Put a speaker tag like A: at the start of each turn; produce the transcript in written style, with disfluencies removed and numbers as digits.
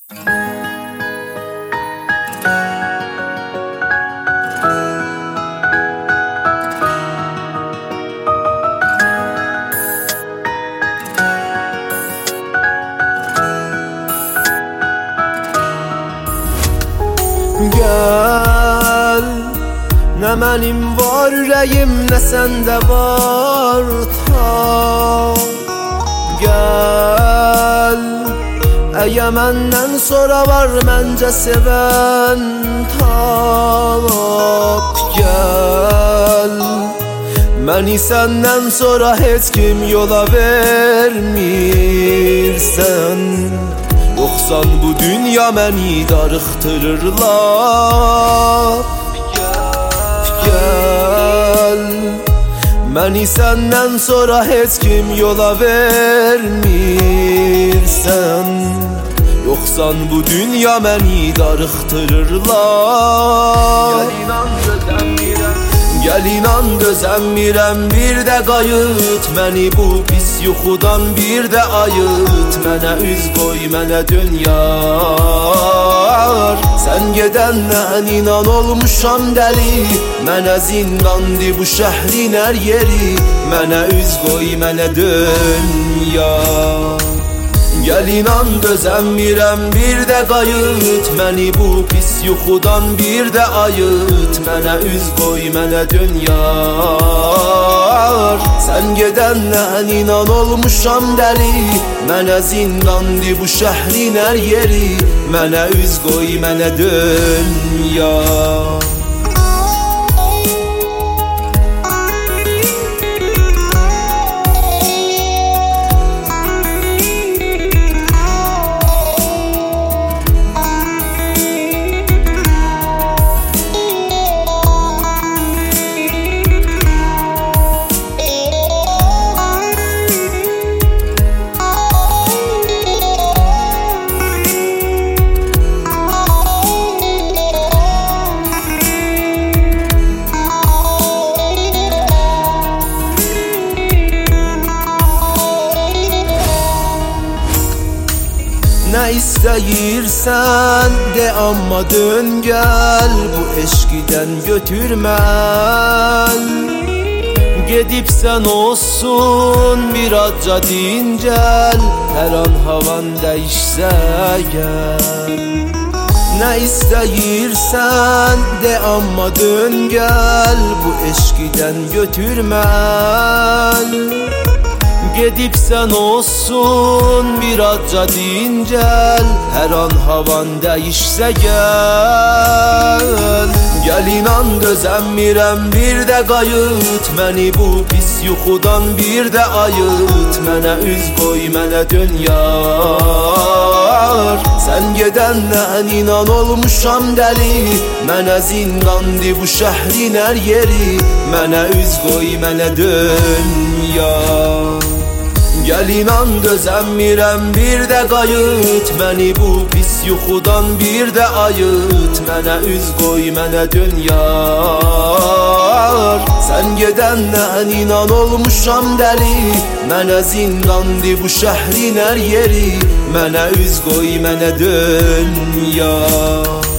A: Gel, ne mənim var ürəyim, nə səndə var ta. Gel, əgər məndən sonra var məncə sevən tap. Gel, məni səndən sonra heç kim yola vermirsən. Yoxsan bu dünya məni darıxdırırlar. Gel, məni səndən sonra heç kim yola vermirsən. Yoxsan bu dünya məni darıxdırırlar. Gəl inan dözəmirəm, bir də qayıt məni bu pis yuxudan, bir də ayıt. Mənə üz qoy, mənə dünyar. Sən gedəndən inan olmuşam dəli, mənə zindandı bu şəhrin hər yeri. Mənə üz qoy, mənə dünyar. Gəl inan dözəmirəm, bir də qayıt məni bu pis yuxudan, bir də ayıt. Mənə üz qoy, mənə dünyar. Sən gedəndən inan olmuşam dəli, mənə zindandı bu şəhrin hər yeri. Mənə üz qoy, mənə dünyar. Nə istəyirsən de, amma dön gəl. Bu eşqidən götürməl. Gedibsən olsun, birazca dincəl. Hər an havan dəyişsə gəl. Nə istəyirsən de, amma dön gəl. Bu eşqidən götürməl. Gedibsən olsun, birazca dincəl. Hər an havan dəyişsə gəl. Gəl inan dözəmirəm, bir də qayıt məni bu pis yuxudan, bir də ayıt. Mənə üz qoy, mənə dünyar. Sən gedəndən inan olmuşam dəli, mənə zindandı bu şəhrin hər yeri. Mənə üz qoy, mənə dünyar. Gəl inan dözəmirəm, bir də qayıt məni bu pis yuxudan, bir də ayıt. Mənə üz qoy, mənə dünyar. Sən gedəndən inan olmuşam dəli, mənə zindandı bu şəhrin hər yeri. Mənə üz qoy, mənə dünyar.